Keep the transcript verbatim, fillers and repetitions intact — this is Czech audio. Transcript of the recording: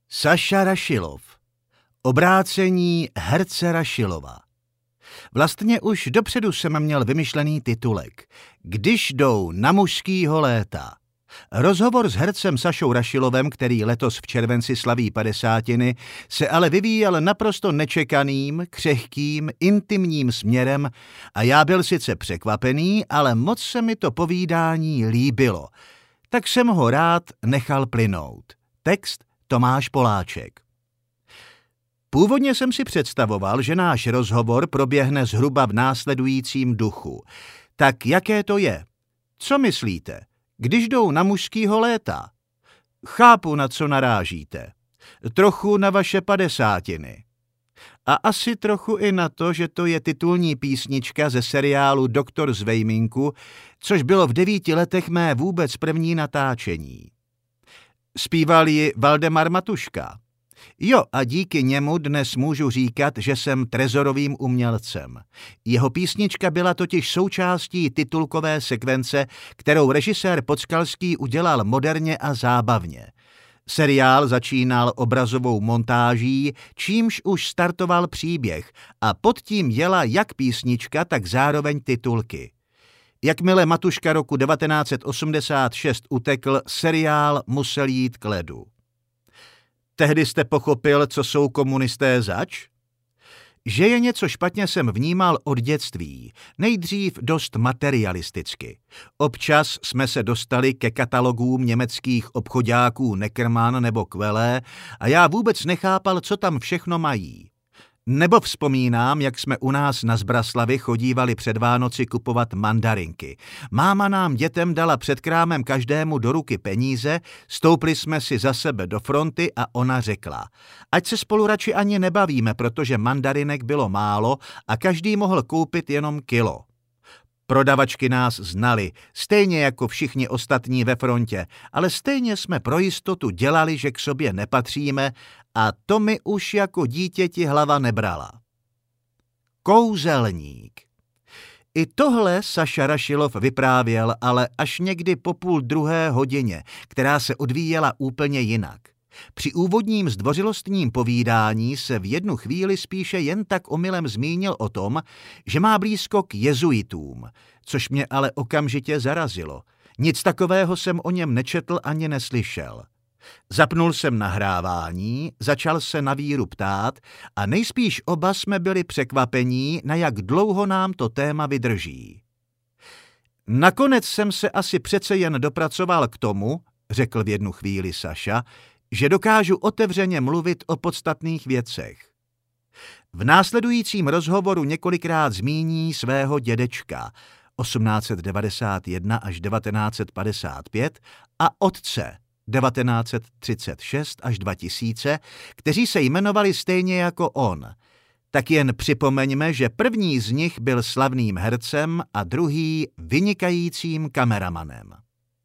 Saša Rašilov. Obrácení herce Rašilova. Vlastně už dopředu jsem měl vymyšlený titulek. Když jdou na mužskýho léta. Rozhovor s hercem Sašou Rašilovem, který letos v červenci slaví padesátiny, se ale vyvíjel naprosto nečekaným, křehkým, intimním směrem a já byl sice překvapený, ale moc se mi to povídání líbilo. Tak jsem ho rád nechal plynout. Text Tomáš Poláček. Původně jsem si představoval, že náš rozhovor proběhne zhruba v následujícím duchu. Tak jaké to je? Co myslíte? Když jdou na mužskýho léta? Chápu, na co narážíte. Trochu na vaše padesátiny. A asi trochu i na to, že to je titulní písnička ze seriálu Doktor z Vejminku, což bylo v devíti letech mé vůbec první natáčení. Zpíval ji Valdemar Matuška. Jo, a díky němu dnes můžu říkat, že jsem trezorovým umělcem. Jeho písnička byla totiž součástí titulkové sekvence, kterou režisér Podskalský udělal moderně a zábavně. Seriál začínal obrazovou montáží, čímž už startoval příběh a pod tím jela jak písnička, tak zároveň titulky. Jakmile Matuška roku devatenáct set osmdesát šest utekl, seriál musel jít k ledu. Tehdy jste pochopil, co jsou komunisté zač? Že je něco špatně, jsem vnímal od dětství, nejdřív dost materialisticky. Občas jsme se dostali ke katalogům německých obchodáků Neckermann nebo Quelle a já vůbec nechápal, co tam všechno mají. Nebo vzpomínám, jak jsme u nás na Zbraslavi chodívali před Vánoci kupovat mandarinky. Máma nám dětem dala před krámem každému do ruky peníze, stoupli jsme si za sebe do fronty a ona řekla: ať se spolu radši ani nebavíme, protože mandarinek bylo málo a každý mohl koupit jenom kilo. Prodavačky nás znali, stejně jako všichni ostatní ve frontě, ale stejně jsme pro jistotu dělali, že k sobě nepatříme a to mi už jako dítěti hlava nebrala. Kouzelník. I tohle Saša Rašilov vyprávěl, ale až někdy po půl druhé hodině, která se odvíjela úplně jinak. Při úvodním zdvořilostním povídání se v jednu chvíli spíše jen tak omylem zmínil o tom, že má blízko k jezuitům, což mě ale okamžitě zarazilo. Nic takového jsem o něm nečetl ani neslyšel. Zapnul jsem nahrávání, začal se na víru ptát a nejspíš oba jsme byli překvapení, na jak dlouho nám to téma vydrží. Nakonec jsem se asi přece jen dopracoval k tomu, řekl v jednu chvíli Saša, že dokážu otevřeně mluvit o podstatných věcech. V následujícím rozhovoru několikrát zmíní svého dědečka osmnáct set devadesát jedna až devatenáct set padesát pět a otce devatenáct set třicet šest až dva tisíce, kteří se jmenovali stejně jako on. Tak jen připomeňme, že první z nich byl slavným hercem a druhý vynikajícím kameramanem.